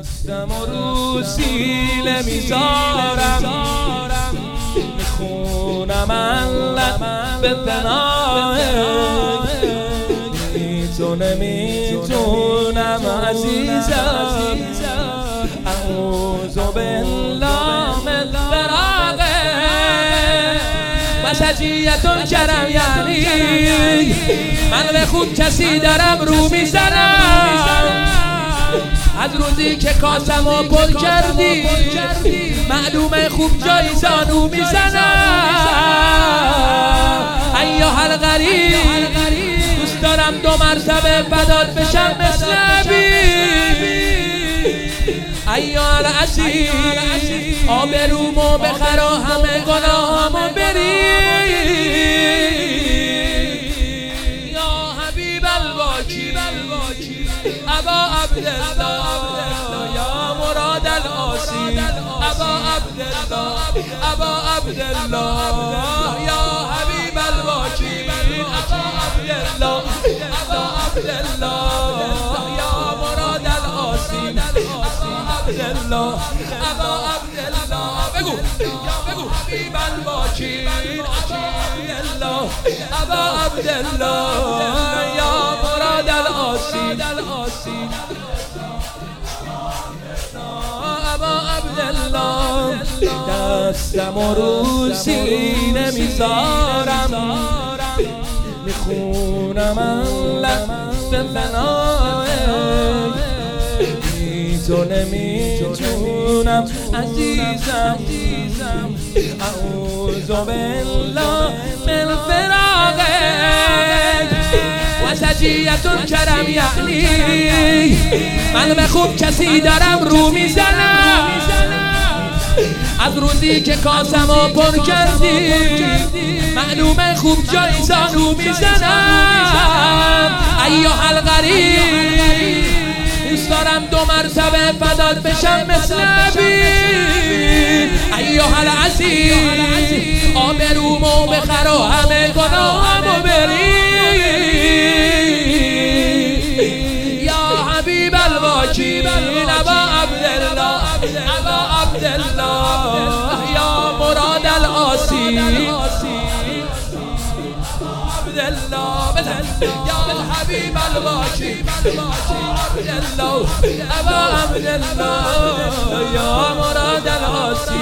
دستم و رو سینه میذارم میخونم علت به فناه تو نمیتونم عزیزم اعوذ بالله من فراقه مسجیت الکرم یعنی من به خوب کسی دارم رو میزنم از روزی که کاسمو پر کردی معلومه خوب جای زانو میزنم ایها الغریب دوست دارم 2 مرتبه فدات بشم مثل ابی ایها العزیز آبرومو بخر و همه گناهامو بری یا حبیب الواکی ابا عبدالله یا مراد العاصی ابا عبدالله یا حبیب الواکی ابا عبدالله یا مراد العاصی ابا عبدالله بگو حبیب الواکی ابا عبدالله یا مراد العاصی ابا عبدالله دستم و رو سینه میذارم میخونم علت به فناه تو نمیتونم عزیزم اعوذ بالله من فراقك مسجیت الکرم یعنی من به خوب کسی دارم رو میزنم از روزی که کاسمو پر کردی معلومه خوب جای زانو میزنم ایها الغریب دوست دارم 2 مرتبه فدات بشم مثل ابی ایها العزیز آبرومو بخر و همه گناهامو بری یا حبیب الواکی ابا عبدالله یا مراد العاصی یا الحبیب الواکی ابا عبدالله یا مراد العاصی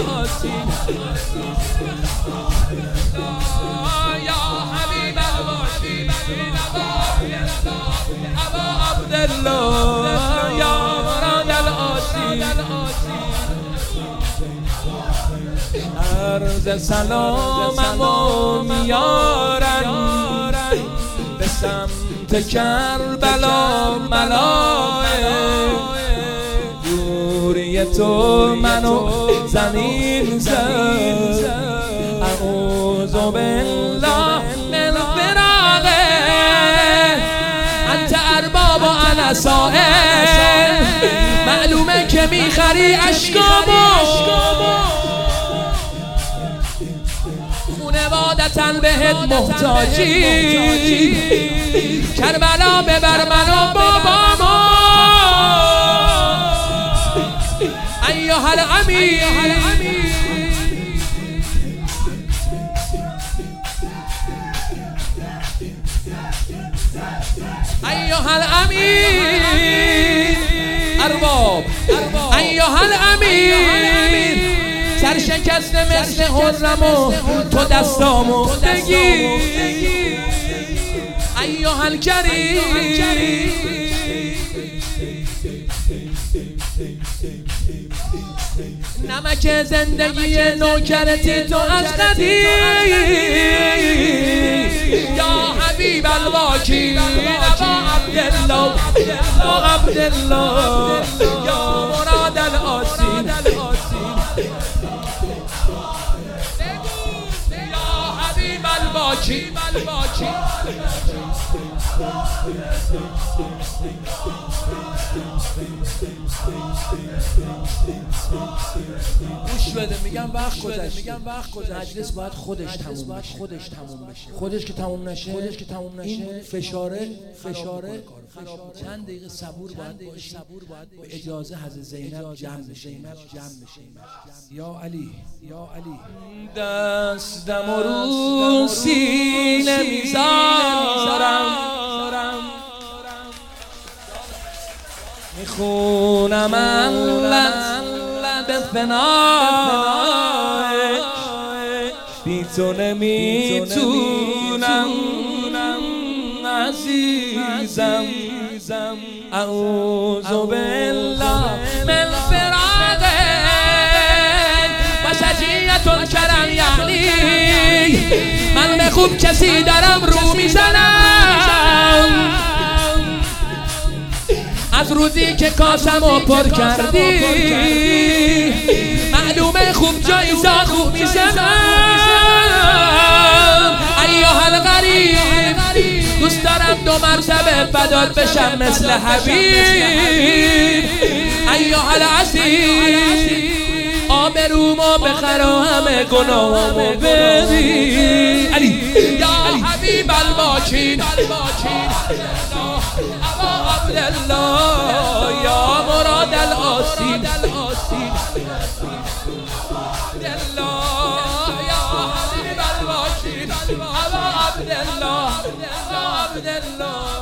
یا حبیب الواکی ابا عبدالله یا مراد العاصی عرض سلاممو میارن به سمت کربلا ملائک دوری تو منو زمین زد اعوذ بالله من فراقك انت ارباب و انا سائل معلومه که میخری اشکامو خونوادتاً بهت محتاجی کربلا ببر من و بابامو ایها الامیر ایها الامیر ارباب ایها الامیر سرشکسته مثل حرمو تو دستامو بگی ایها الکریم نمک زندگی نوکرتی تو از قدیم یا حبیب الواکی ابا عبدالله یا مراد العاصی یا حبیب الواکی گوش بده، میگم وقت گذشته، مجلس باید خودش تموم بشه. خودش که تموم نشه این فشاره چند دقیقه صبور باید باشی. به اجازه حضرت زینب جمع بشه. یا علی دستم رو سینه میذارم، میخونم به فنای بی تو نمیتونم عزیزم، اعوذ بالله من فراقك و شجیعت الکرم. یعنی من به خوب کسی دارم رو میزنم، از روزی که کاسمو پر کردی معلومه خوب جایزاد خوب میزنم. ایها الغریب دوست دارم 2 مرتبه فدات بشم مثل حبیب. ایها العزیز آبرومو بخر و همه گناهامو ببین. علی یا حبیب الباکین ابا عبدالله یا مراد الآسین، یا حبیب الباکین ابا عبدالله